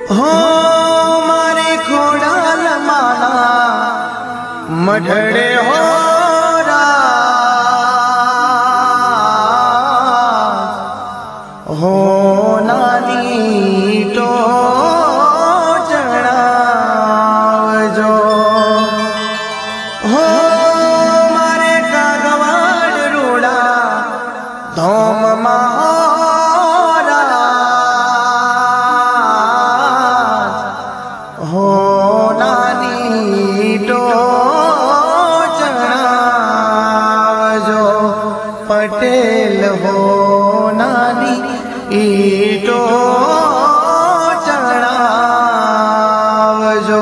हो मारे खोडाल माना मढड़े हो हो नानी तो जणावजो हो मारे कागवाड़ रूड़ा धोम महाराज हो नानी तो जणावजो पटेल हो नानी ईटो जणावजो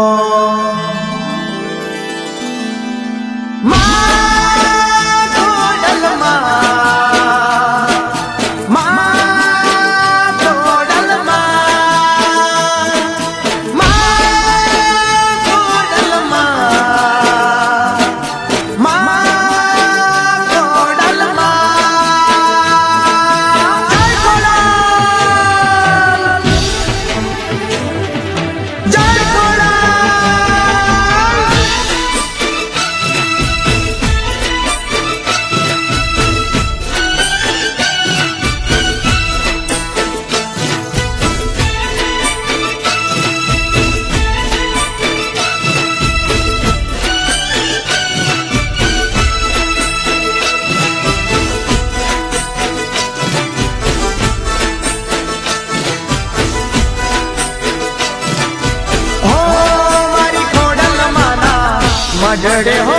मढड़े हो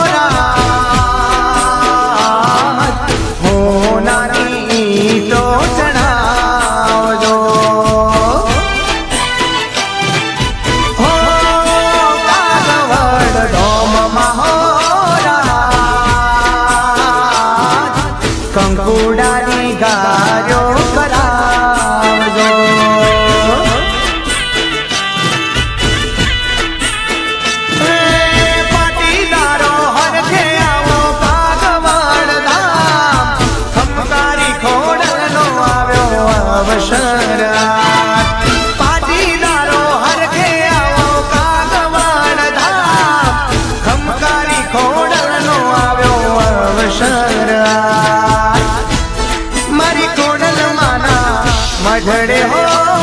राज हो नानी तो जणावजो हो कागवाड़ धोम महाराज कंकुडानी गार्यो करावजो पाटीदारो हर के आवो कागवाड़ धाम खमकारी खोडल नो आव्यो अवसर मारी खोडल माना मढड़े हो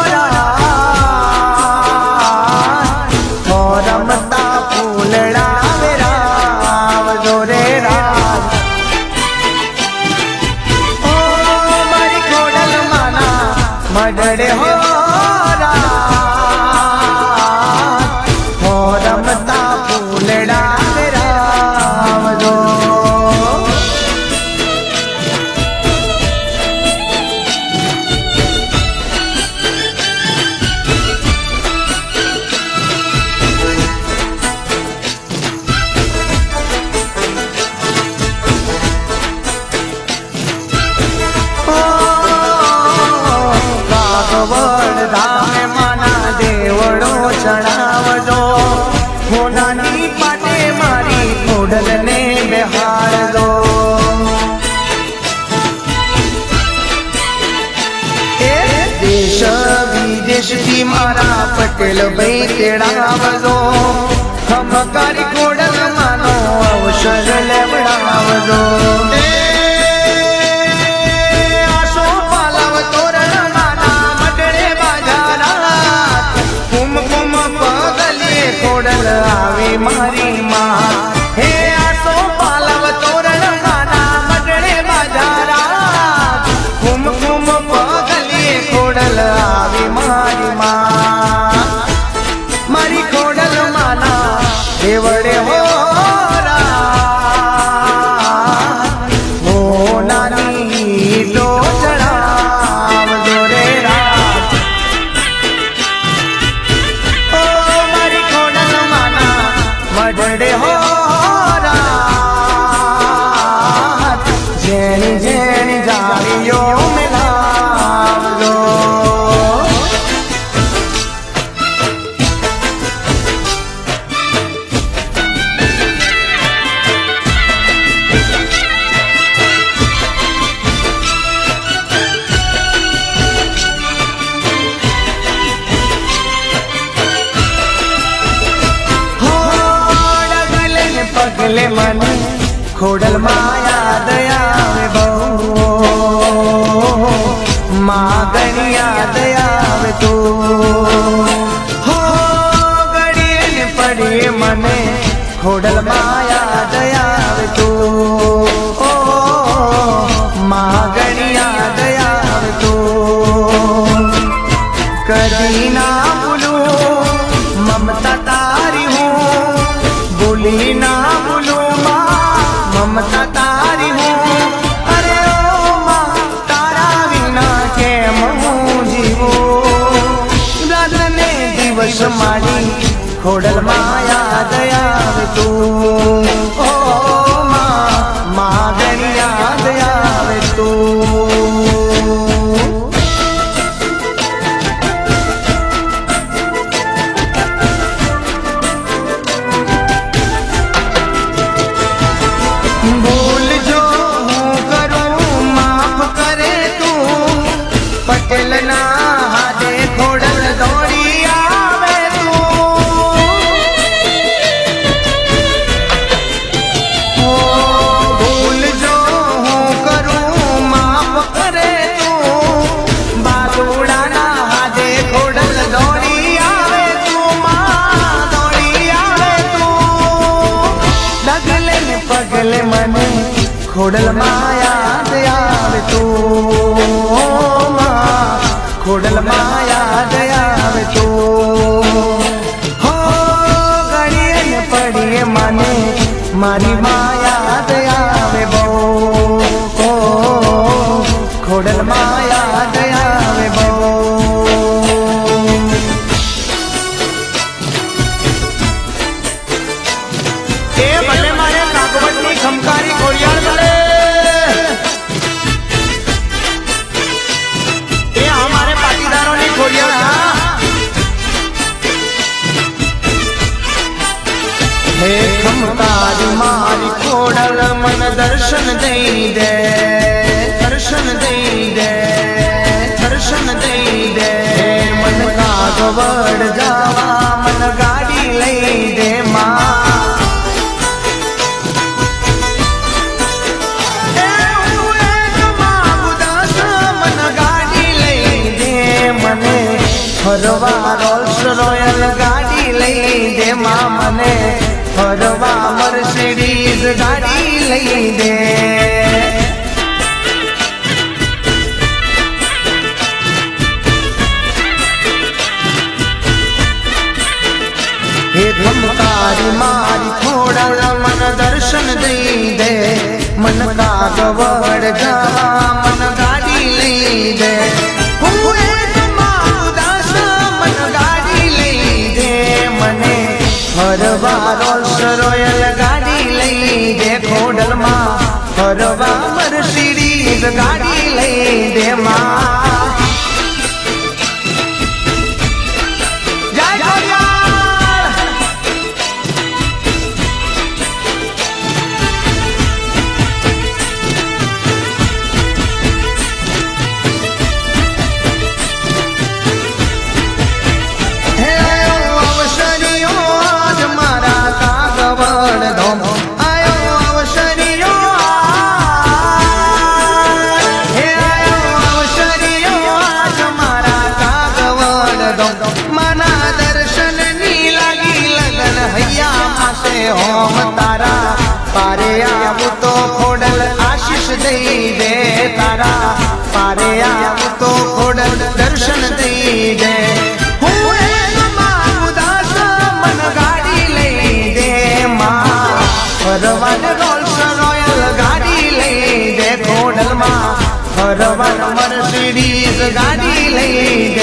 रमता फूलड़ा वेरावजो रे राज ओ मारी खोडल माना मढड़े हो रमता फूलड़ा वेरावजो कागवाड़ धाम माना देवड़ो चढ़ावजो हो नानी पाटे मारी खोडल ने बिहार दो देश विदेश थी मारा पटेल भाई तेड़ावजो खमकारी खोडल मानो अवसर लेवड़ावजो खोडल आवे मारी माँ हे आसो पालव तोरण माना मढड़े बाजारा घूम घूम पगलिए खोडल आवे मारी माँ मारी खोडल माना देवड़े हो नानी तो जणावजो रे राज मढड़े हो राज जेनी जेनी जालियो मिलावजो पगले मन खोडल माया दया वे बहु मागणिया दया वे तू हो गड़िए पड़े मने खोडल माया दया वे तू ओ मागणिया दया वे तू कदी ना भूलू ममता तारी हूँ भूली ना भूलू ममता तारी हूँ अरे ओ माँ तारा बिना के मऊ जीवो राधने दिवस मारी खोडल माया दया तू ओ माँ मागणिया दया तू ना हाथे खोडल दौड़ी आवे तू ओ भूल जो हूँ करूँ माफ करे तू बालूड़ा ना हाथे खोडल दौड़ी आवे तू माँ दौड़ी आवे तू लगले पगले मन खोडल माया आवे तू खोडल माया दया वे तू हो गड़िए पड़िए माने मारी माया दया वे बो ओ खोडल माया दया वे बो ए भले मारे कागवटनी खमकारी खोड़ियाल भले हे खमकारी मारी खोडल मन दर्शन दे दे दर्शन दे दे दर्शन दे दे मन का गवड़ जावा मन गाड़ी ले दे माँ मन गाड़ी ले दे मने हरवा रोल्स रॉयल गाड़ी ले दे माँ मने हरवा मर्सिडीज गाड़ी ले दे हे खमकारी मारी खोडल मन दर्शन दे दे मन का गवड़ जावा मन गाड़ी ले दे मन गाड़ी ले दे मने हरवा रोल्स रॉयल गाड़ी ले दे खोडल माँ हरवा मर्सिडीज गाड़ी ले दे माँ होम तारा पारे आव तो खोडल आशीष दे दे तारा पारे आव तो खोडल दर्शन दे दे उदास मन गाड़ी ले दे माँ हरवन रोल्स रॉयल गाड़ी ले दे खोडल माँ हरवन मर्सिडीज गाड़ी ले दे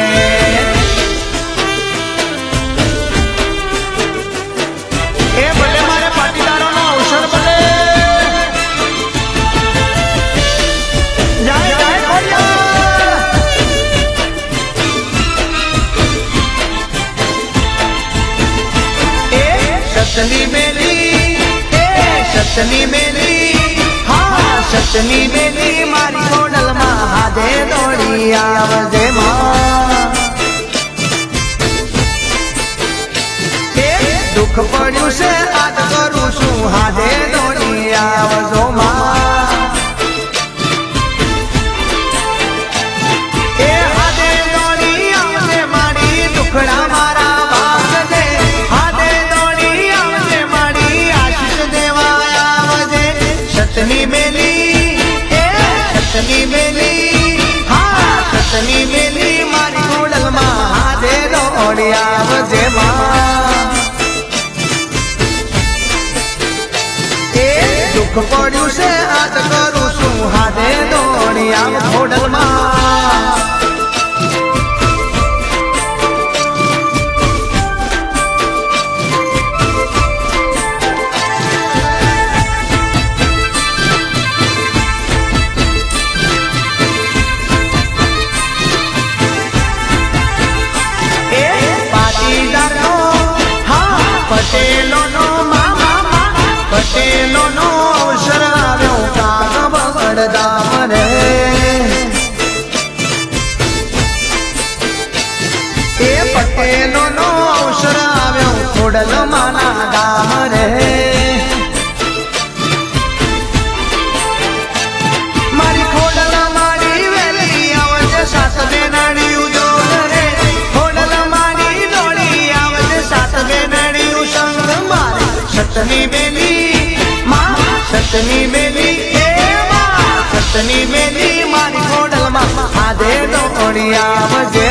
सतनी मेरी सतनी मेरी हाँ सतनी मेरी मारी खोडल महादे दौड़ी आवजे माँ दुख पड़ू से आज करू छू મળી આવ ખોડલમાં પટેલોનો અવસર આવ્યો કાગવડ રે એ પટેલોનો અવસર આવ્યો ખોડલમાના ગામ રે મારી ખોડલ મારી વેલી આવજે સાત બેનડી ઉજોડ રે ખોડલ મારી ડોળી આવજે સાત બેનડી સંગ મારે સતની બેલી સતની બેલી સતની બેલી મારી ખોડલમાં આધે દોડી આવજે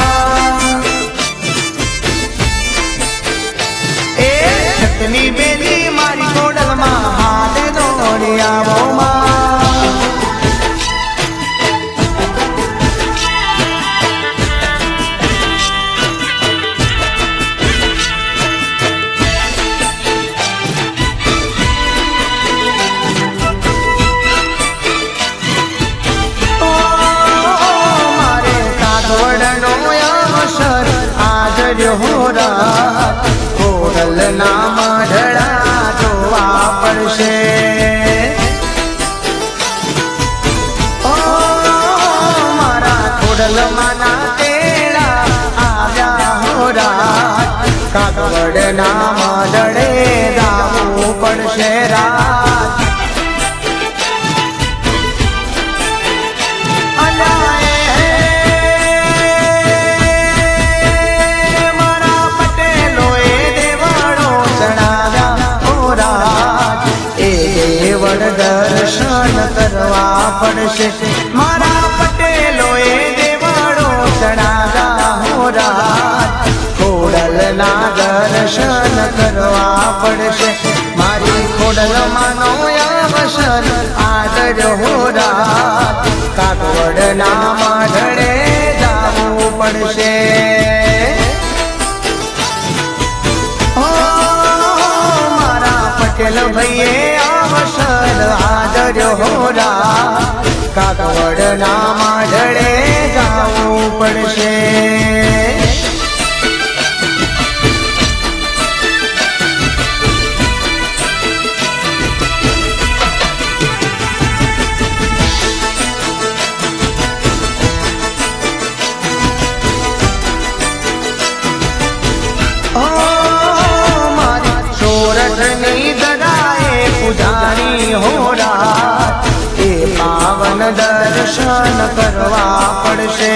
એ સતની બેલી મારી ખોડલમાં આધે દોડી આવો ખોડલ ના મઢડા જોવા પડશે મારા ખોડલ માના તેડા આવ્યા હોરા કાગવડ ના મઢડે જાવું પડશે રાત દર્શન કરવા પડશે મારા પટેલોએ દેવાળો ચડાવ્યા હોરા ખોડલ ના દર્શન કરવા પડશે મારી ખોડલ માનો અવસર આદર હોરા કાગવડ ના મઢડે જાવું પડશે પટેલ ભાઈએ અવસર આદર હોરા કાગવડ ના મઢડે જાવું પડશે પૂજારી હોરા એ પાવન દર્શન કરવા પડશે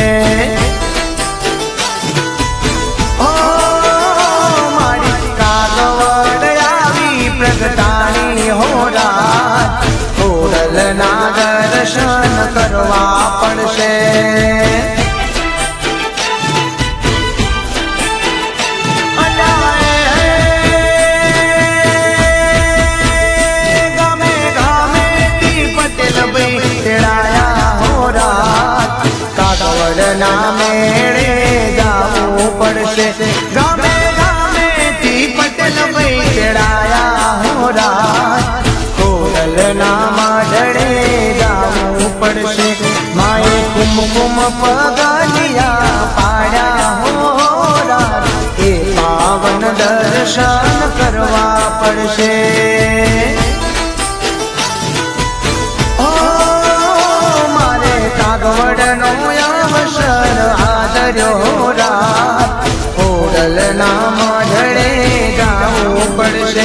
મારી કાગવડ આવી પ્રગટાણી હોરા ખોડલ ના દર્શન કરવા પડશે કાગવડ ના મેળે જાવું પડશે ગામે ગામે થી પટેલ ભાઈ તેડાયા હોરા ખોડલ ના મઢડે જાવું પડશે માએ કુમકુમ પગલિયા પાડ્યા હોરા એ પાવન દર્શન કરવા પડશે કાગવડ નો અવસર આદર્યો રાત ખોડલ ના મઢડે જાવું પડશે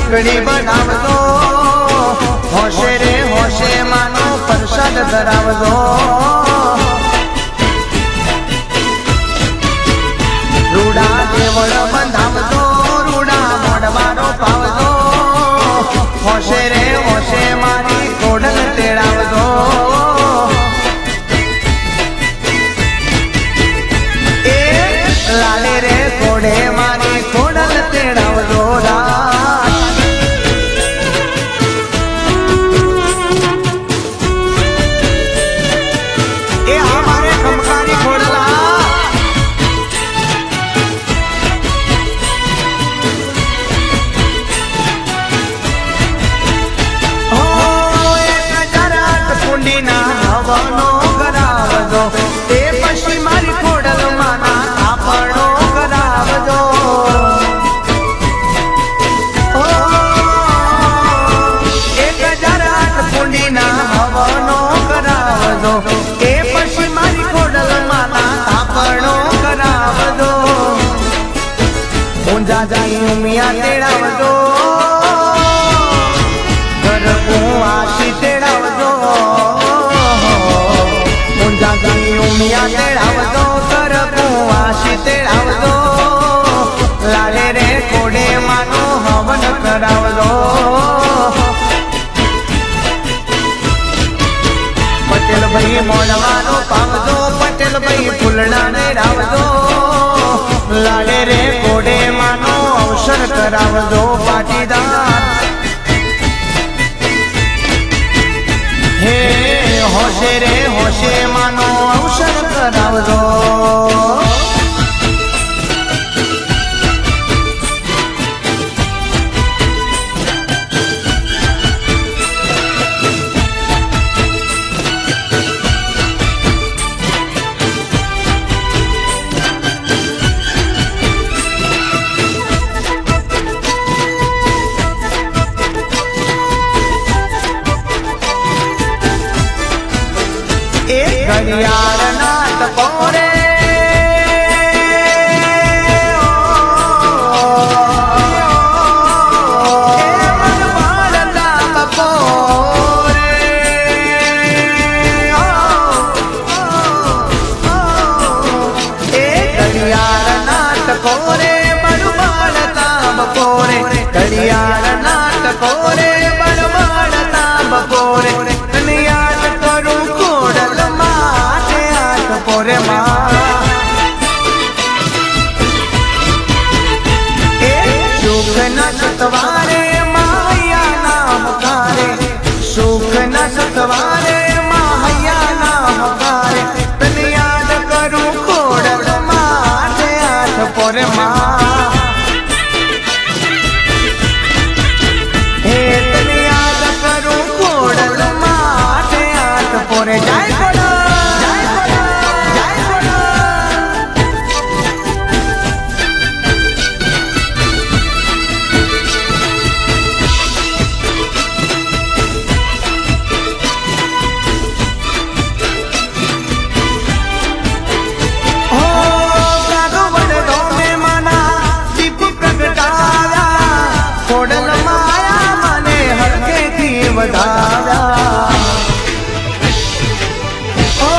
खिचड़ी बनावजो, होशे रे होशे मानो प्रसाद धरावजो। रूड़ा देवल बंधावजो, रूड़ा मोड़वारो पावजो, होशे रे होशे मारी कोडल तेड़ावजो। लाले रे कोडे मारी कोडल तेड़ावजो ए हमारे खमकारी कोडला। ओ 1008 कुंडी ना हवनो करावजो, ए पशी मारी कोडल माना आपणो करावजो। ओ 1008 कुंडी ना हवनो करावजो, ए पशी मारी कोडल माना आपणो करावजो। ऊंजा जाई उमिया तेड़ावजो, गरबू आशी तेड़ावजो। ऊंजा जाई उमिया तेड़ावजो, गरबू आशी तेड़ावजो। लाले रे कोडे मानो हवन करावजो। पटेल भाई मोड़वानो पावजो, पटेल भाई फुलड़ा ने रावजो। लाले रे कोडे मानो अवसर करावजो पाटीदार। हे होशे रे होशे मानो अवसर करावजो। घड़ियाल नाथ पोरे, घड़ियाल नाथ कोरे बड़बाड़ ताब पोरे, घड़ियाल नाथ कोरे बड़बाड़ ताब पोरे। याद करूं कोडल माथे हाथ पोरे माँ, सुख न सतवारे माया नाम कारे, सुख न सतवारे माया नाम कारे। तन याद करूं कोडल माथे हाथ पोरे माँ, तन याद करूं कोडल माथे हाथ पोरे। जय कोडल, जय कोडल, जय कोडल। कोडल माया मने हल्के थी वधाव्या। ओ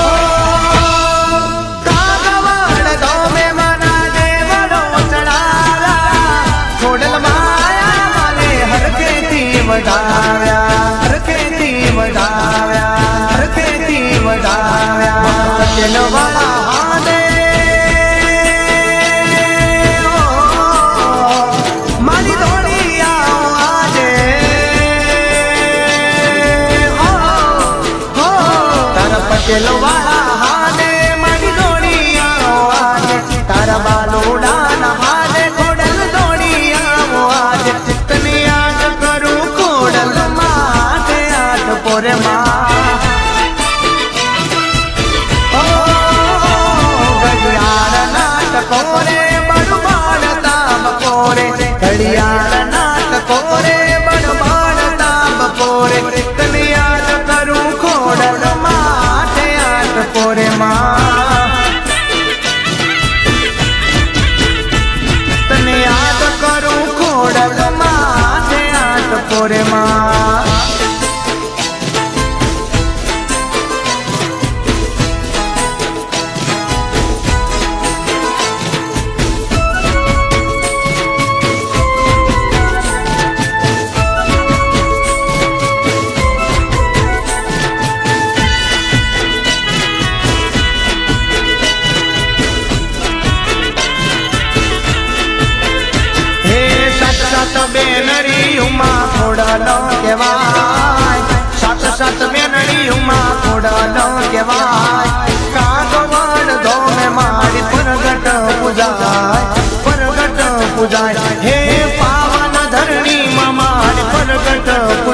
कागवड़ दो में मना देवड़ो चढ़ाव्या, कोडल माया मने हल्के थी वधाव्या, हल्के थी वधाव्या, हल्के थी वधाव्या। चलो बड़ा हादे माली धोड़ी पटेल वाला हाने मारी दौड़िया आज, तारा बालोड़ा नहाने कोडल दौड़िया आज। तने याद करूं कोडल माथे हाथ पोरे माँ, ओ घड़ियाल नाथ कोरे बड़बाड़ ताब पोरे, घड़ियाल नाथ कोरे बड़बाड़ ताब पोरे। तने याद करूं कोडल माथे हाथ पोरे माँ, तने याद करूं कोडल माथे રે માં બેનડી ઉમા ખોડલો કેવાય સાત સાત બેનડી ઉમા ખોડલો કેવાય કાગવડ ધોમે મારી પરગટ પૂજાય હે પાવન ધરણી માં મારી પરગટ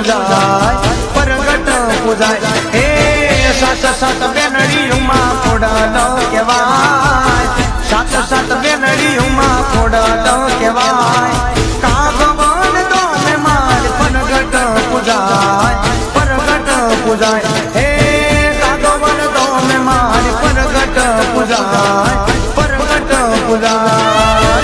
પૂજાય હે સાત સાત બેનડી ઉમા ખોડલો કેવાય સાત સાત બેનડી ઉમા ખોડલો કેવાય પૂજાય હે કાગવડ તો મે મારી પરગટ પૂજાય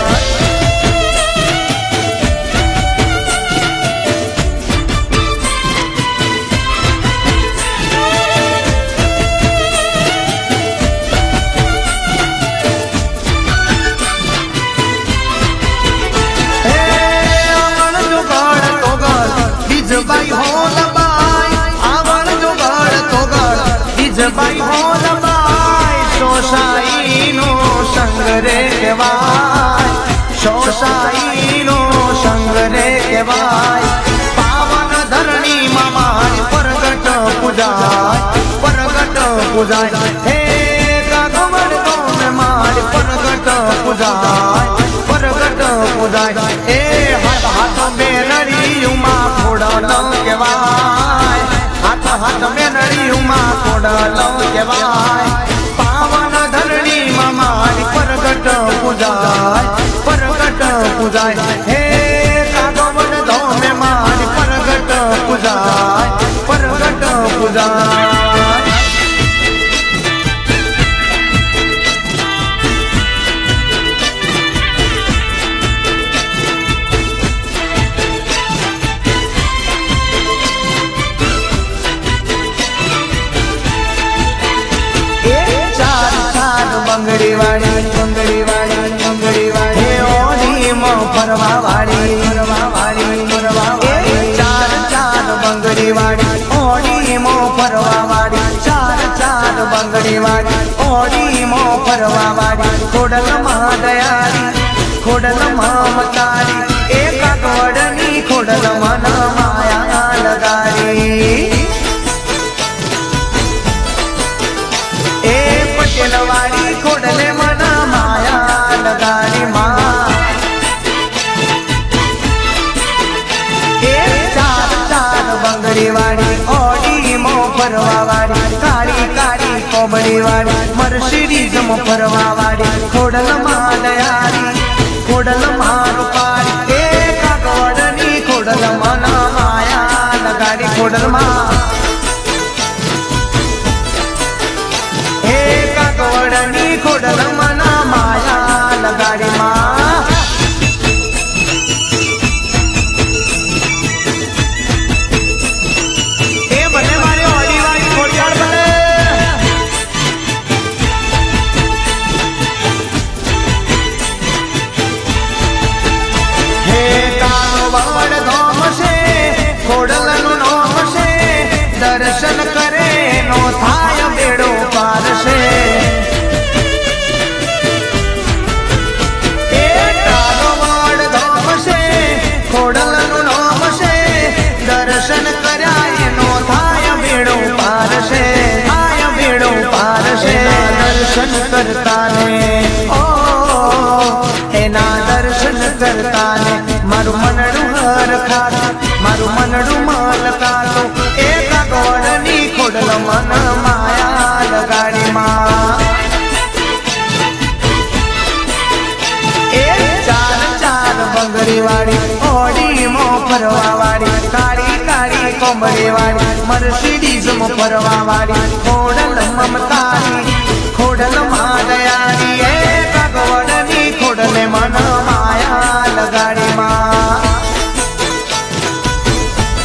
હે આવણ જોગળ તોગળ બીજબાઈ હો બાઈ હો લબાઈ સોસાઈ નો સંગ રે કેવાય સોસાઈ નો સંગ રે કેવાય પાવન ધરણી માં મારી પરગટ પૂજાય હે કાગવડ તો મે મારી પરગટ પૂજાય એ હાથ હાથ બેનડી ઉમા ખોડલો કેવાય હાથ બેનડી ઉમા ખોડલો કેવાય પાવન ધરણી માં મારી પરગટ પૂજાય હે કાગવડ ધોમે મારી પરગટ પૂજાય બંગડી વાળી હે ઓડી મો ફરવા વાળી ચાર બંગડી વાળી ઓડી મો ફરવા વાળી ચાર બંગડી વાળી ઓડી મો ફરવા વાળી ખોડલમાં દયાળી ખોડલમાં મતારી એ કાગવડની ખોડલમાં માયા લગાડી વાળી ખોડલે મના માયા લગાડી માં એ ચાર બંગડી વાળી ઓડી મો ફરવા વાળી કાળી કોબડી વાળી મર્સિડીઝ મો ફરવા વાળી ખોડલમાં દયાળી ખોડલમાં રૂપાળી એ કાગવડની ખોડલમાં માયા લગાડી ખોડલમાં કાગવડની ખોડલમાં માયા લગાડી માં એ ભલે મારી ઓડી વાળી ખોડિયાર ભલે હે કાગવડ ધોમ છે ખોડલનું નોમ છે દર્શન કરે નો થાય બેડો પાર છે ખોડલનું નામ છે દર્શન કર્યા એનો થાય બેડો પાર છે દર્શન કરતા ને એના દર્શન કરતા ને મારું મનડું હર ખાતું મારું મનડું માલ ખાતું એ કાગવડની ખોડલમાં માયા લગાડી માં એ ચાર બંગડી વાળી ઓડી મો ફરવા વાળી કાળી કોમડી વાળી મર્સિડીઝ મો ફરવા વાળી ખોડલ મમતાની ખોડલ માં દયાળી એ કાગવડની ખોડલે મન માયા લગાડી માં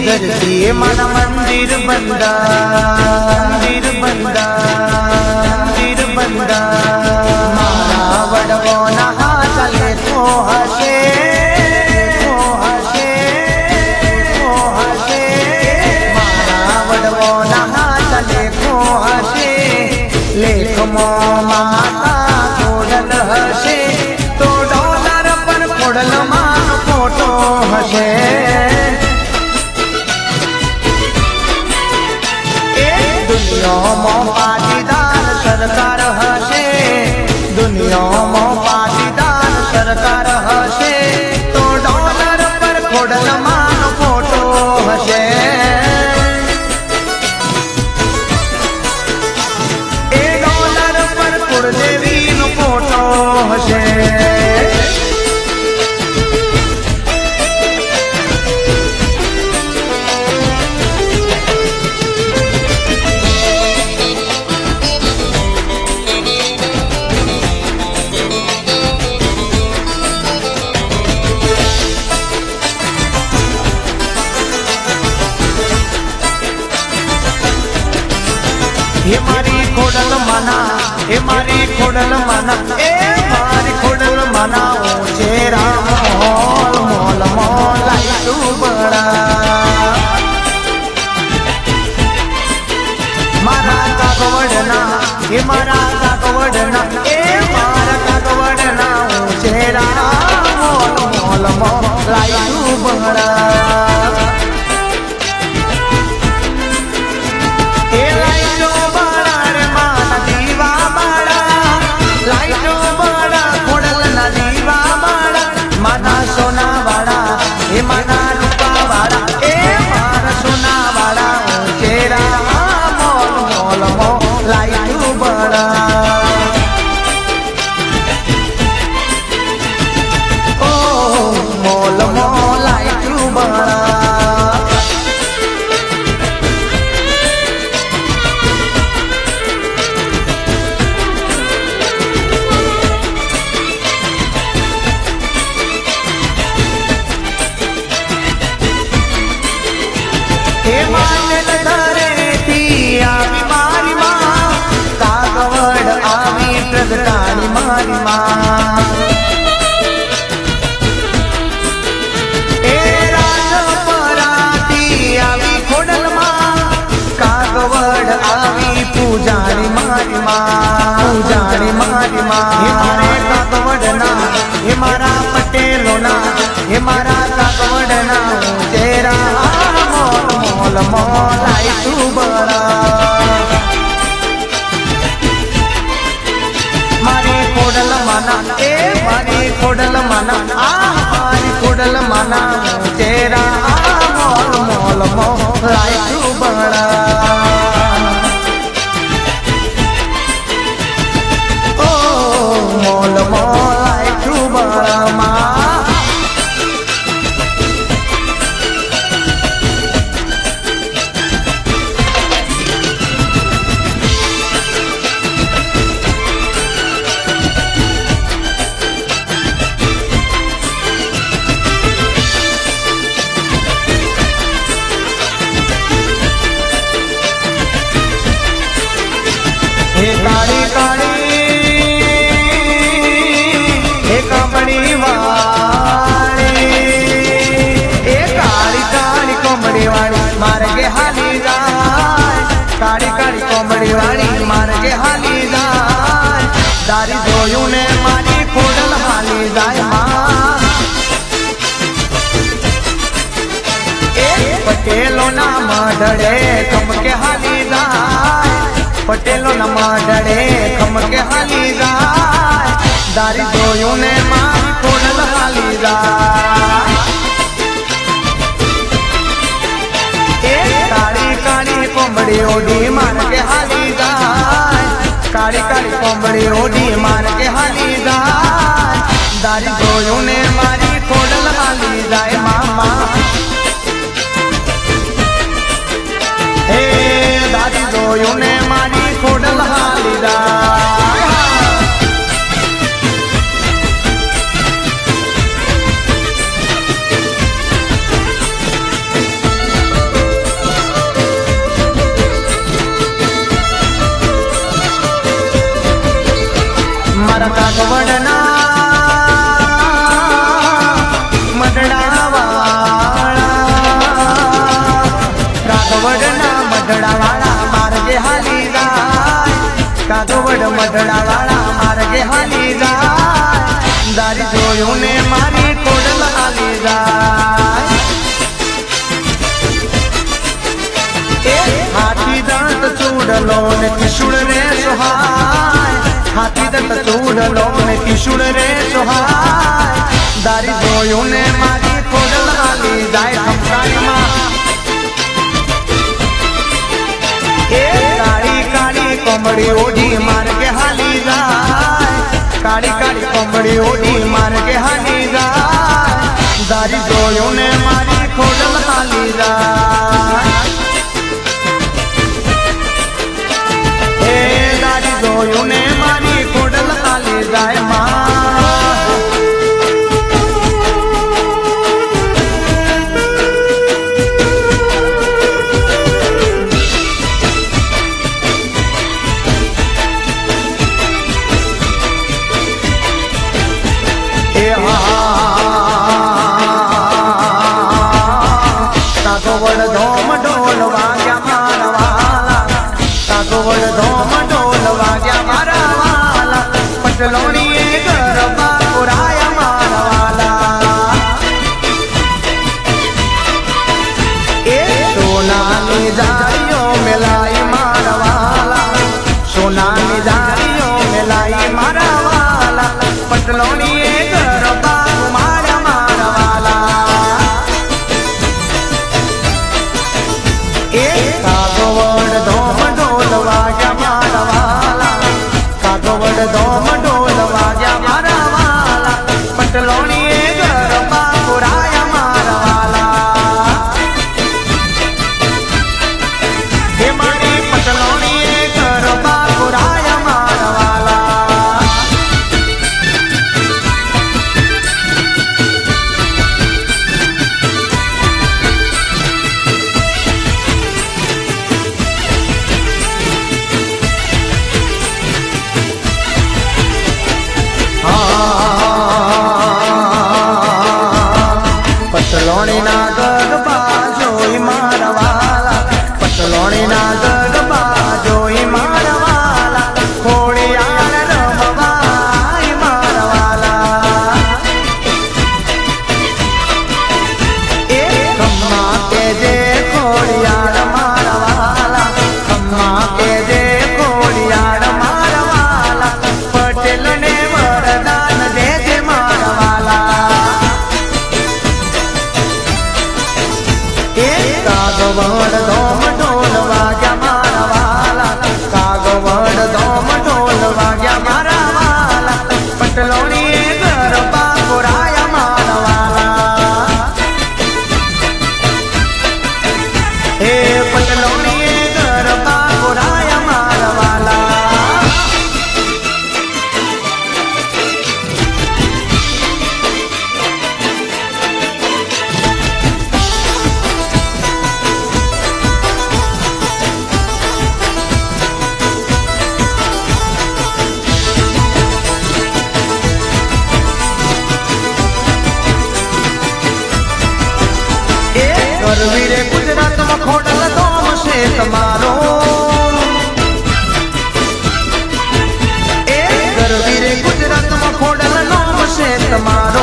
धरती माना मंदिर बंदा मंदिर बंदा मंदिर बंदा मारा वडवो नहा चले तो हसे मारा वडवो नहा चले तो हसे लेखमो माता खोडल हसे तो डॉलर पर खोडल मान फोटो हसे दुनिया में पाटीदार सरकार हसे दुनिया में पाटीदार सरकार हसे तो डॉलर पर खोडल मान फोटो हसे ए डॉलर पर कुलदेवी नो फोटो हसे हे मारी खोडल माना हे मारी खोडल माना ए मारी खोडल माना चेरा मोल मोल मोल तू बड़ा मारा कागवडना हे मारा कागवडना ए मारा कागवडना चेरा मोल मोल मोल तू बड़ा हे माना रूपा वाला ए मारा सोना वाला चेरा मोल मोल मोल तू बड़ा ओ मोल मोल तू बड़ा हे मानल धरती आवी मारी माँ कागवड आवी प्रगटाणी मारी माँ हे राजपराती आवी खोडल माँ कागवड आवी पूजाणी मारी माँ पूजाणी मारी माँ हे मारे कागवड ना हे मारा पटेलो ना हे मारा कागवड ना तेरा मोल मोल तू बड़ा मारी खोडल माना ए मारी खोडल माना मारी खोडल माना तेरा मोल मोल मोल तू बड़ा ओ मोल मोल तू बड़ा माँ हे काली काली हे कमड़ी वाली हे काली काली कोमड़ी वाली मार के हाली जाए काली काली कोमड़ी वाली मार के हाली जाए दारी जोयू ने मारी खोडल हाली जाए माँ पटेलो ना मडड़े कम के हाली जाए पटेलो न माडड़े खम के हाली जाए दारी जोयू ने मारी खोडल हाली जाए काली काली कोमड़ी ओढ़ी मार के हाली जाए काली काली कोमड़ी ओढ़ी मार के हाली जाए दारी जोयू ने मारी खोडल हाली जाए मामा हे दादी जोयू ने मारी खोडल हाली जाए કાગવડના મઢડાવાળા કાગવડના મઢડાવાળા માર્ગે હાલી જાય કાગવડ મઢડાવાળા માર્ગે હાલી જાય દારી જોયું ને મારી કોડલ હાલી જાય હાથી દાંત ચૂડલો ને કિશુડ રે સોહાય હાથી દાંત ચૂડલો ને કિશુડ રે સોહાય દારી જોયું ને મારી કોડલ હાલી જાય સંસારીમાં કાળી કાળી કોમડી ઓઢી માર્ગે હાલી જાય કાળી કાળી કોમડી ઓઢી માર્ગે હાલી જાય દારી જોયું ને મારી કોડલ હાલી જાય જોયું ને મારી કોડલ હાલી જાય કાગવડ ધોમ ઢોલ વાગ્યા મારા વાલા કાગવડ ધોમ ઢોલ વાગ્યા મારા વાલા પટલોણી ગરબા પુરાયા મારા વાલા એ સોનાની જાળીઓ મેલાઈ મારા વાલા સોનાની જાળીઓ મેલાઈ મારા વાલા પટલોણી ગરબા મારા મારા વાલા એ કાગવડ ધોમ ઢોલ વાગ્યા મારા વાલા કાગવડ ધોમ ઢોલ વાગ્યા મારા વાલા પટલોણી ગરબા પુરાયા મારા વાલા હે મારી પટલોણી ગરબા પુરાયા મારા વાલા પટલોણી ના ગરબા જોઈ મારા વાલા પટલોણી ના ગરબા જોઈ મારા વાલા ખોડિયાર રમવાય મારા વાલા એ ખમ્મા કે જે ખોડિયાર મારા વાલા ખમ્મા કે જે ખોડિયાર મારા વાલા પટેલ ને વરદાન દેજે મારા વાલા કાગવડ ધોમ ઢોલ વાગ્યા મારા વાલા કાગવડ ધોમ ઢોલ વાગ્યા મારા વાલા પટલોણી ગરબા પુરાયા મારા વાલા હે પટલોણી ગરબા પુરાયા મારા વાલા કરવીરે ગુજરાતમાં ખોડલ ધોમ છે તમારો એ કરવીરે ગુજરાતમાં ખોડલ ધોમ છે તમારો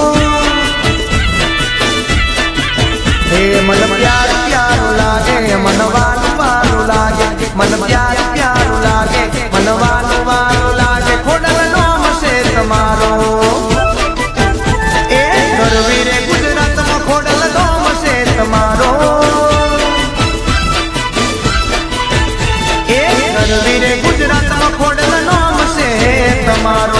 હે મન પ્યાર પ્યારું લાગે મન વાલું વાલું લાગે મન પ્યાર પ્યારું લાગે મન વાલું વાલું લાગે ખોડલ ધોમ છે તમારો એ કરવીરે ગુજરાતમાં ખોડલ ધોમ છે તમારો એ કરવીરે ગુજરાતમાં ખોડલ નામ છે તમારો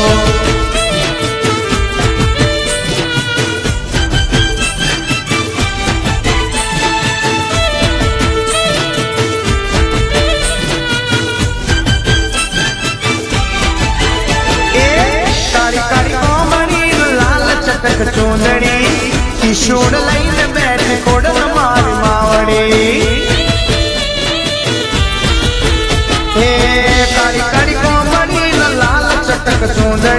કાળી કાળી કોમળી લાલ ચટક ચૂંદડી કિશોર લઈને બેઠ કોડલ મારી માવડી હે કાળી કાળી કોમળી લાલ ચટક ચૂંદડી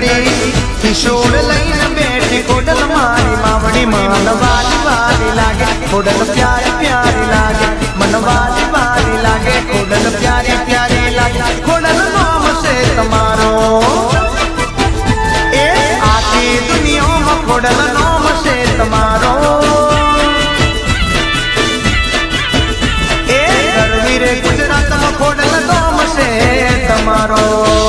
किशोर लईन बेटी कोडल मारी मावड़ी मन वाली वाली लागे कोडल प्यारी प्यारी लागे मन वाली वाली लागे कोडल प्यारी प्यारी लागे कोडल नाम से तुम्हारो ए आती दुनिया में कोडल नाम से तुम्हारो ए धरवीर गुजरात में कोडल नाम से तुम्हारो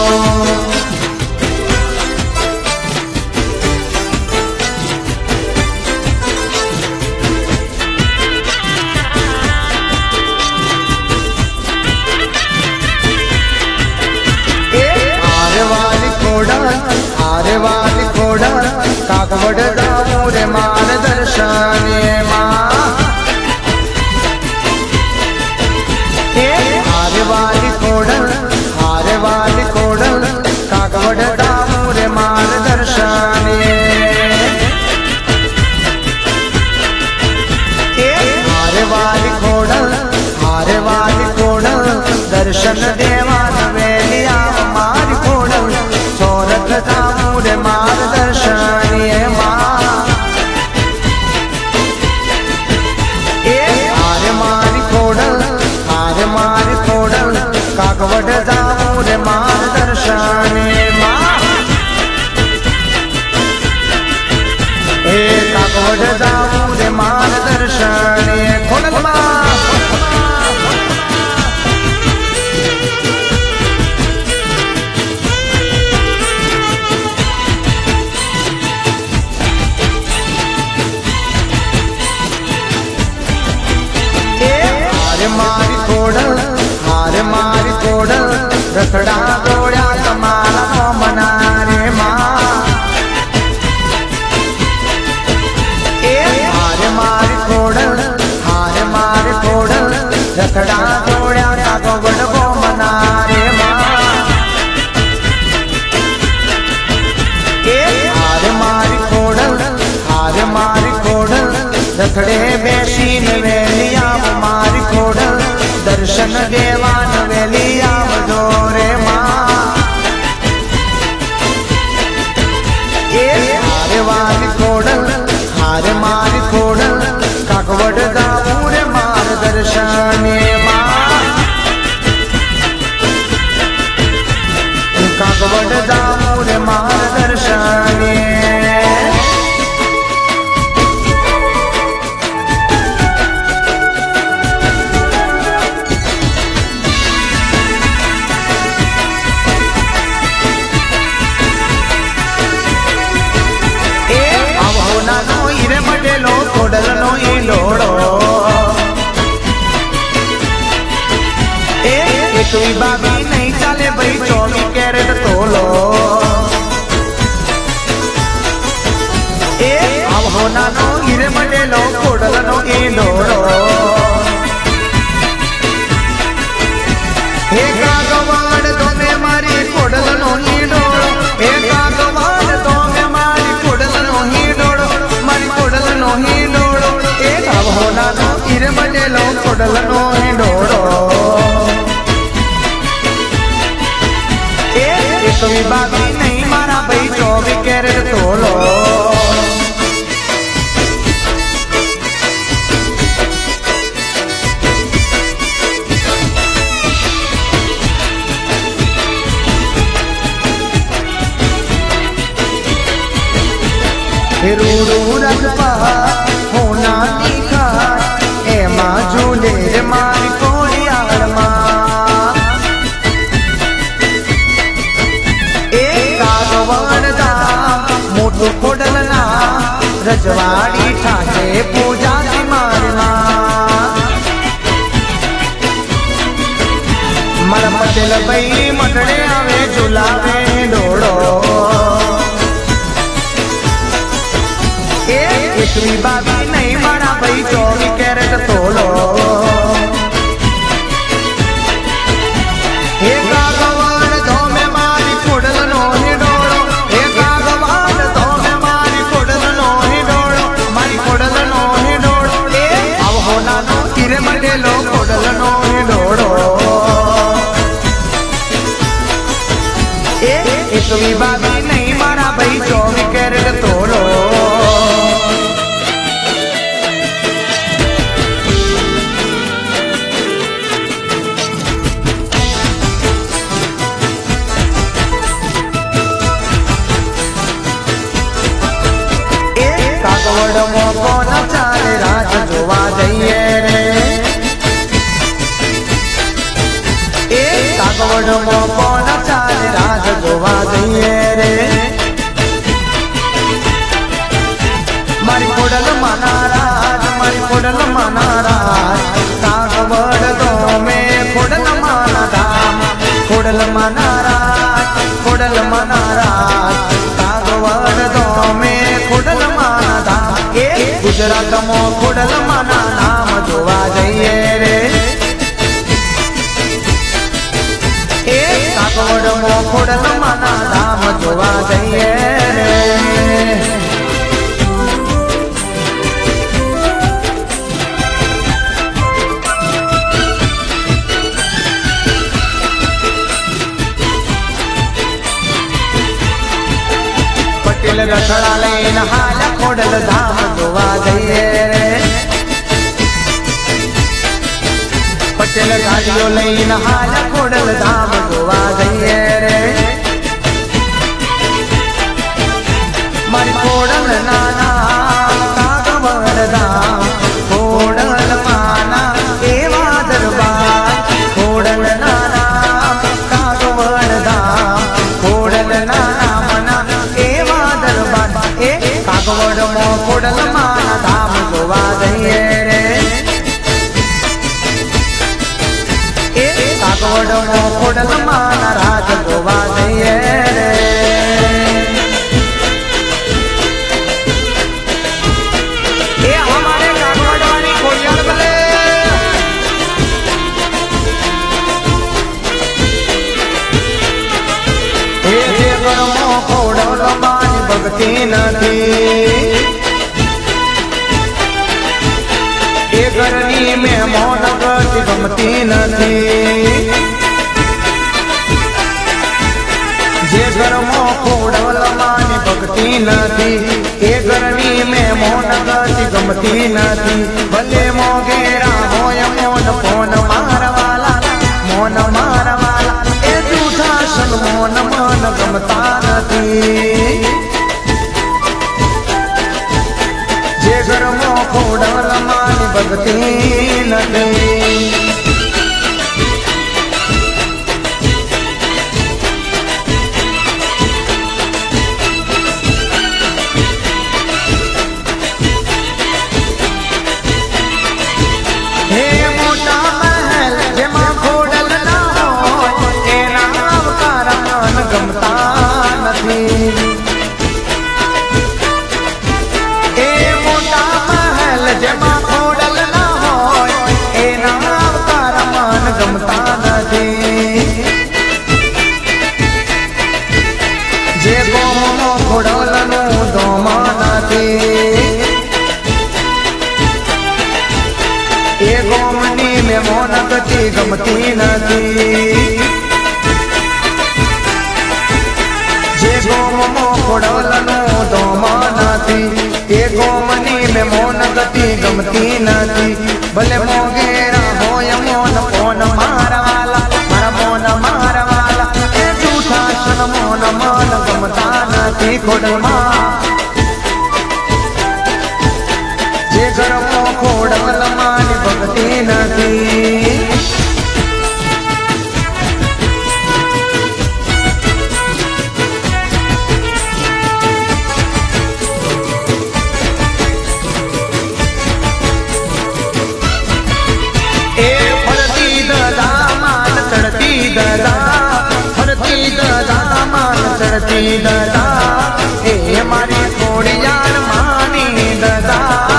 आरे वाली कोडल कागवड दामोरे मार्गदर्शन माँ आरे वाली कोडल कागवड दामोरे मार्गदर्शन आरे वाली कोडल दर्शन देवान वेलिया मारी कोडल चौरथ दामोरे मार्गदर्शन माँ आरे मारी कोडल कागवड दामोरे मार्गदर्शन माँ कागवड दामोरे मार्गदर्शन कोडल माँ मारी कोडल रखड़ा गोड़ा कमाला मना रे माँ मारी कोडल रखड़ा गोड़ा कागवड को मना रे माँ मारी कोडल रखड़े बेसीन वेलिया मारी कोडल दर्शन देवान वेलिया जोरे माँ हारे मारी कोडल कागवड दामोरे मार्गदर्शन माँ कागवड दामोरे मार्गदर्शन कोडल नो इंडोड़ो एक बाबी नहीं चले भाई 24 कैरेट तोलो अब होना नो हीरे मडेलो कोडल नो इंडोड़ो कागवाड़ तो में मारी कोडल नो इंडोड़ो कागवाड़ तो में मारी कोडल नो इंडोड़ो मारी कोडल नो इंडोड़ो अब होना नो हीरे मडेलो कोडल नो इंडोड़ो एक बाबी नहीं मारा भाई 24 कैरेट तोलो रूरू रखपा होना तीखा एमा झूले मारी कोड़ियार माँ कागवाड़ दा मोटू कोडल ना रजवाड़ी ठाके पूजा की मारना मर पटेल भाई मटड़े आवे झुलावे डोड़ो एक बाबी नहीं मारा भाई 24 कैरेट तोलो कागवाड़ दो में मारी कोडल नो ही डोड़ो कागवाड़ दो में मारी कोडल नो ही डोड़ो मारी कोडल नो ही डोड़ो अब होना नो हीरे मडेलो कोडल नो ही डोड़ो एक बाबी नहीं मारा भाई 24 कैरेट तोलो कागवड़ मोको न चाले राज जोवा जइए रे कागवड़ मोको न चाले राज जोवा जइए रे मारी कोडल मनाराज मारी कोडल मनाराज कागवड़ दो में कोडल माना धाम कोडल मनाराज कोडल मनाराज कागवड़ दो में कोडल माना धाम गुजरात मो कोडल माना नाम जोवा जइए रे कागवड़ मो कोडल माना नाम जोवा जइए रे पटेल रखड़ा लईन हाल कोडल धाम जोवा जइए रे पटेल गाड़ियों लईन हाल कोडल धाम जोवा जइए रे मारी कोडल नाना कागवड़ धाम कोडल माना एवा दरबार कोडल नाना कागवड़ धाम कोडल नाना मना एवा दरबार कागवड़ मो कोडल माना धाम जोवा जइए रे कागवड़ मो कोडल माना राज जोवा जइए रे हमारे कागवड़ वाली खोलियार बले मो कोडल मानी भक्ति नथी करनी में मौन गति गमती नथी जे घर मो कोडल मानी भक्ति नथी ए करनी में मौन गति गमती नथी भले मोगेरा होय मोन फोन मारवाला मोन मारवाला ए झूठा सन मोन मन गमता नथी जे घर मो कोडल मानी भक्ति नथी हे मोटा महल जेमा कोडल ना हो एना अवकार मन गमता नथी जेमा कोडल ना होय एना अवतार मन गमता नथी जे गोमो कोडल नु दोम नथी ए गोमनी में मोन गति गमती नथी जे गोमो कोडल नु दोम नथी ए गोमनी में मोन गति गमती नथी भले मोगेरा होय मोन फोन मारवाला मारा मोन मारवाला ए झूठा सन मोन मन गमता नथी कोडल मां जे घर मो कोडल मानी भक्ति नथी चढ़ती ददा ए मारी कोड़ियार मानी ददा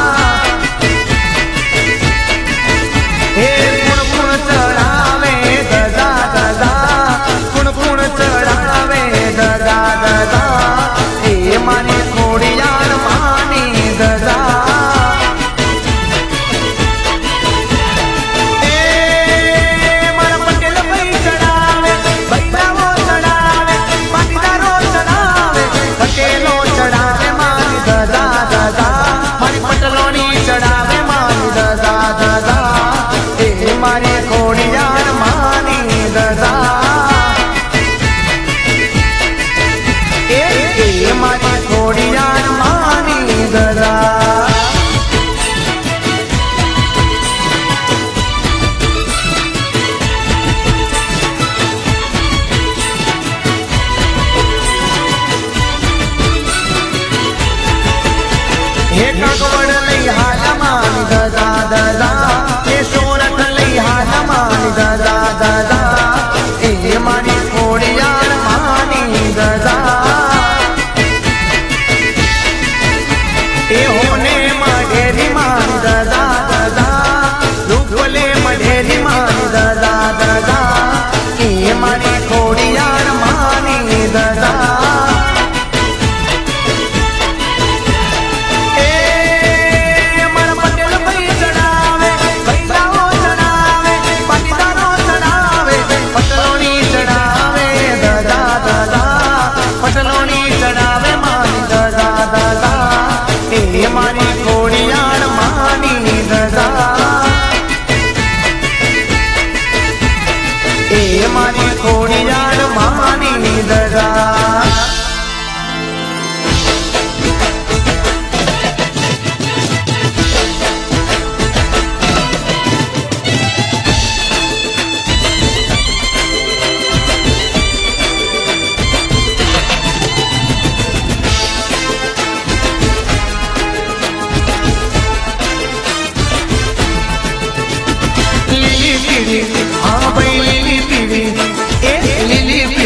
ए पुण पुण चढ़ावे ददा ददा पुण पुण चढ़ावे ददा ददा ए मारी कोड़ियार मानी ददा पटेल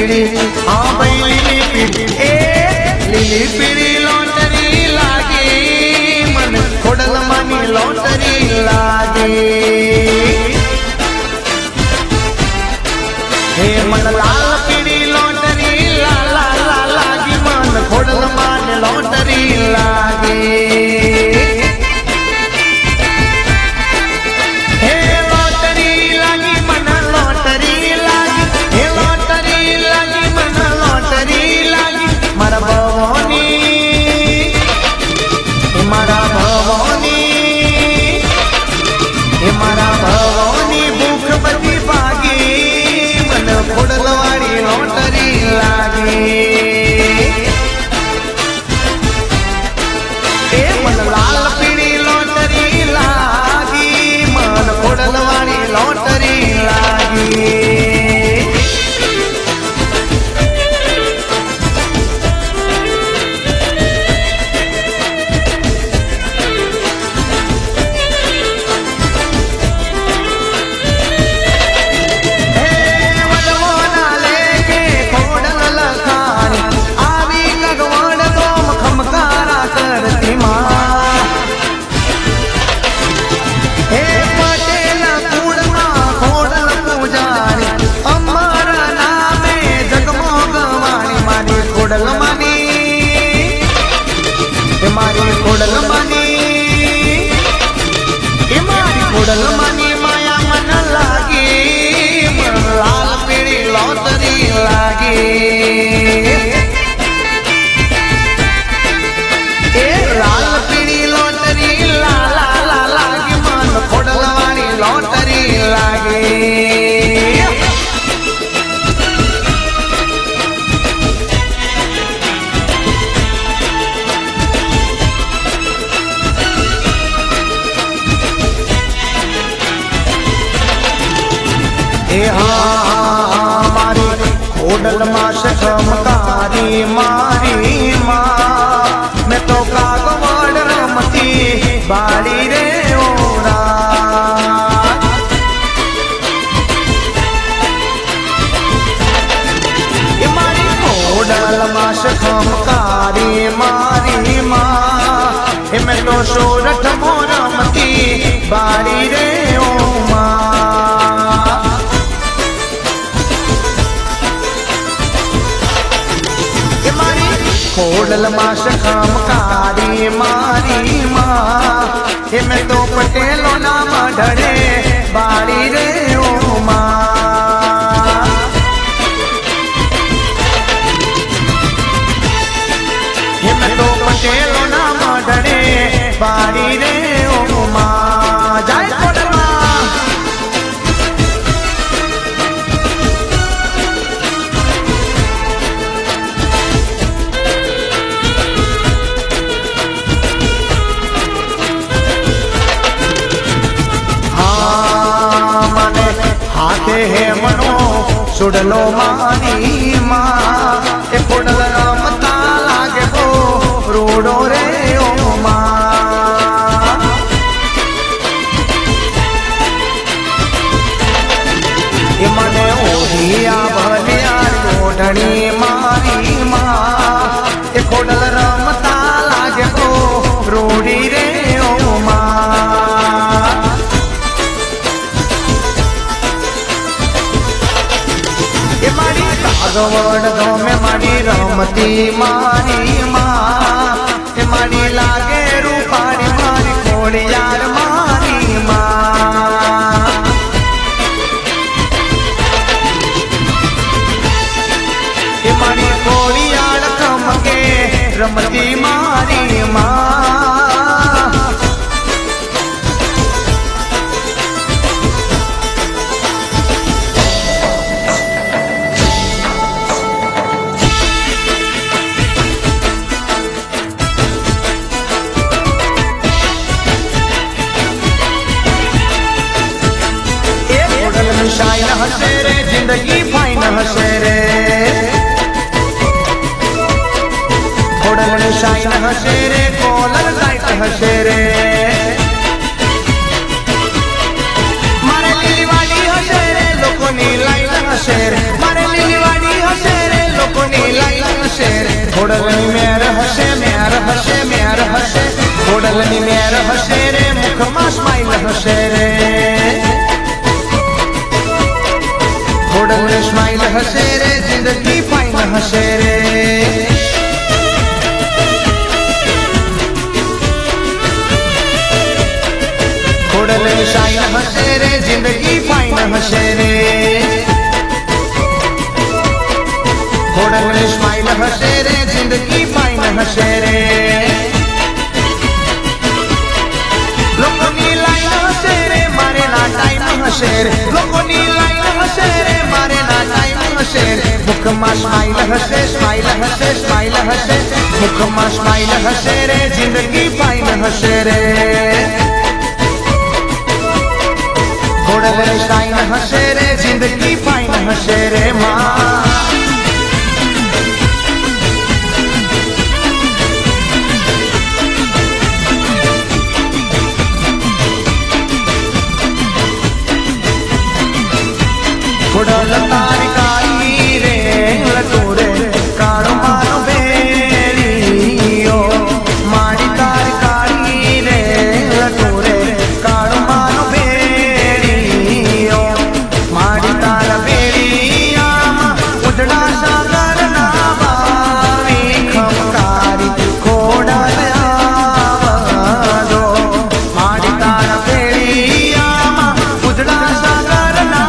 पीड़ी हाँ भाई लीली पीड़ी लीली पीड़ी लॉटरी लागे मन खोडल मानी लॉटरी लागे हे मन लाल पीड़ी लॉटरी ला ला ला लागी मन खोडल मान लॉटरी लागे हे लॉटरी लागी मन लॉटरी लागी हे लॉटरी लागी मन लॉटरी लागी मारा भवानी हे मारा भवानी हे मारा भवानी भूख बदी भागी मन खोडलवाड़ी लॉटरी लागे ए मन लाल पीड़ी लॉटरी लागी मन खोडलवाड़ी लॉटरी लागी खोडल मानी माया मन लागे मन लाल पीड़ी लॉटरी लागे ए लाल पीड़ी लॉटरी ला ला ला लागे मन खोडल वाली लॉटरी लागे मारी खोडल माश चमकारी मारी माँ मैं तो कागवाड़ रमती बाड़ी रे ओरा ये मारी खोडल माश चमकारी मारी माँ मैं तो सोरठ मोरमती बाड़ी रे ओ माँ खोडल माश कामकारी मारी माँ हे मैं तो पटेलो नाम ढड़े बाड़ी रे ओ माँ हे मैं तो पटेलो नाम ढड़े बाड़ी रे ओ माँ जय खोडल माँ हे मनो सुडलो मानी माँ ए खोडल रमता लागे वो रोडो रे ओ माँ ए मने ओढ़िया भलिया ओढ़नी मारी माँ ए खोडल रमता लागे वो रोडी रे ओ माँ कागवड़ गाँव में मारी रमती मारी माँ मारी लागे रूपारी मारी खोड़ियार मारी माँ मारी खोड़ियार कम के रमती मारी माँ शाइन हसे रे जिंदगी फाइन हसे रे खोडल शाइन हसे रे कॉलर लाइट हसे रे मारे लिली वाली हसे रे लोकोनी लाइट हसे रे मारे लिली वाली हसे લોકોની લાઈન હશે ખોડલની મેર હશે મેર હશે મેર હશે ખોડલની મેર હશે રે મુખમાં સ્માઈલ હશે રે ખોડલની સ્માઈલ હશે રે જિંદગી ફાઈન હશે રે ખોડલની શાઈન હશે રે જિંદગી ફાઈન હશે રે ખોડલની સ્માઈલ હશે રે જિંદગી ફાઈન હશે રે લોકોની લાઈન હશે રે મારે ના ટાઈમ હશે રે લોકોની લાઈન હશે રે મારે ના ટાઈમ હશે રે મુખમાં સ્માઈલ હશે સ્માઈલ હશે સ્માઈલ હશે મુખમાં સ્માઈલ હશે રે જિંદગી ફાઈન હશે રે ખોડલની શાઈન હશે રે જિંદગી ફાઈન હશે રે માં ખોડલ તારી કાળી રે લટુરે કાળો માનો બેડીઓ માડી તારી કાળી રે લટુરે કાળો માનો બેડીઓ માડી તારા બેડીયામાં ઉડડા સાગર ના બાવી ખમકારી ખોડલ આવજો માડી તારા બેડીયામાં ઉડડા સાગર ના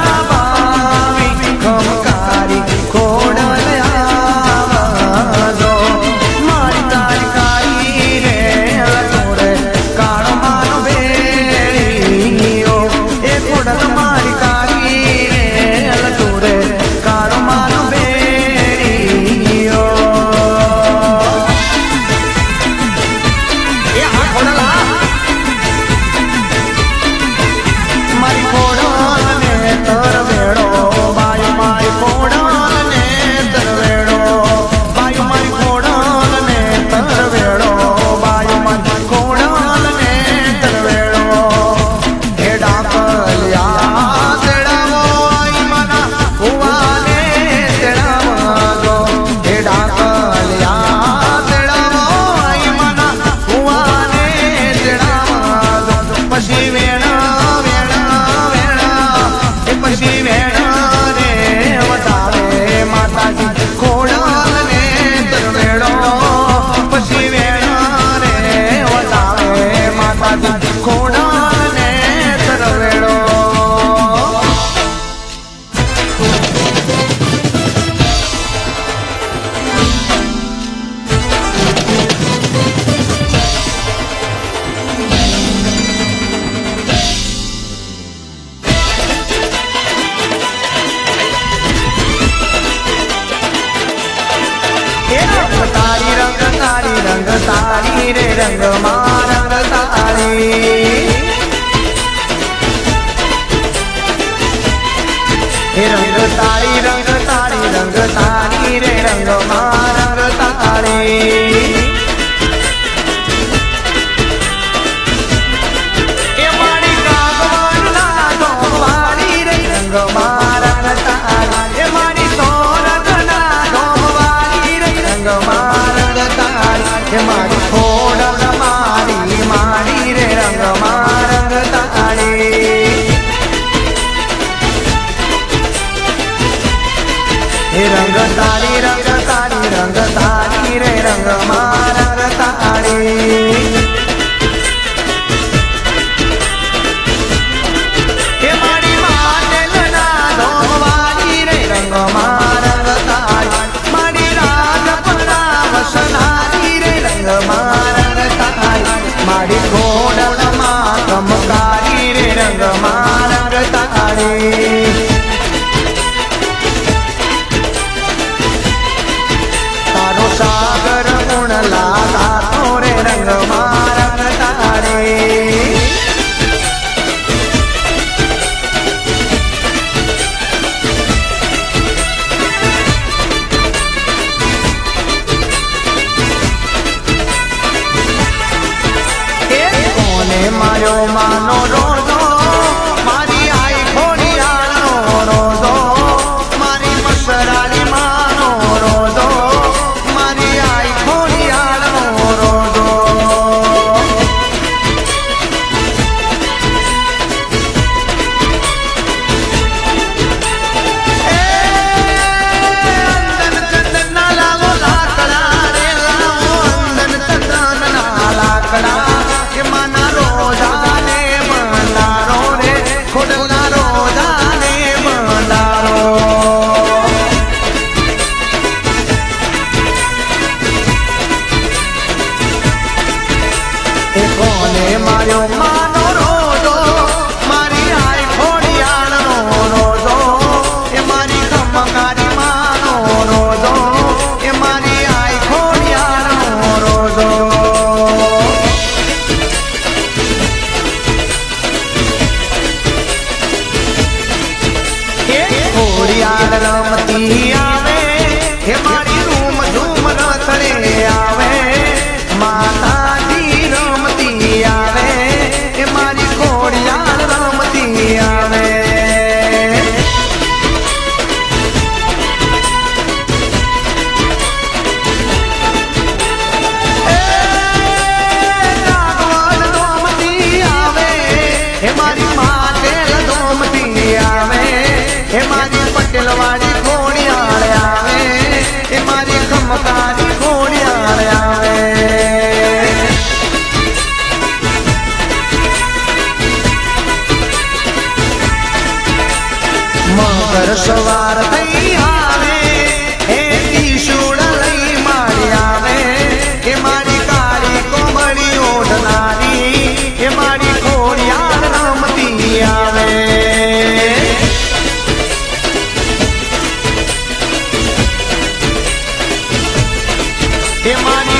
તારી રે રંગ માં રંગ તારી રંગ તારી રંગ તારી રંગ તારી રે રંગ માં રંગ તારી એ મારી કાગવાન ના ધોવાડી રે રંગ માં રંગ તારી એ મારી સોરગ ના ધોવાડી રે રંગ માં રંગ તારી મારી ખોડલ મારી મારી રે રંગ માં રંગ તાળી રંગ તારી રે રંગ માં રંગ તાળી એ મારી માટેલ ના ધોવાડી રે રંગ માં રંગ તાળી મારી રાજપરા વસનારી રંગ માં રંગ તાળી મારી ખોડલ માં કમકારી રે રંગ માં રંગ તાળી તારો સાગર ગુણ લાગાતો રે રંગ માં રંગ તાળી મારો માનો રોજો મારી આઈ ખોડિયાનો રોજો મારી મસરાલી માનો રોજો માર્યો માનો રોજો મારી આઈ ખોડિયાળનો રોજો એ મારી ખમકારી માનો રોજો એ મારી આઈ ખોડિયાળનો રોજો ખોડિયાળ રમતી આવે હે મારી રૂમ ઝૂમ રથડે આવે માતાજી રમતી આવે હે મારી ખોડિયાળ રમતી આવે હે મારી માટેલ ધોમતી આવે હે મારી પટેલવાળી ખોડિયાળ આવે હે મારી ખમકારી ખોડિયાળ આવે મકર સવાર થઈ આવે હે ત્રિશૂળ લઈ મારી આવે હે મારી કાળી કોમળી ઓઢનારી હે મારી ખોડિયાળ રમતી આવે હે મારી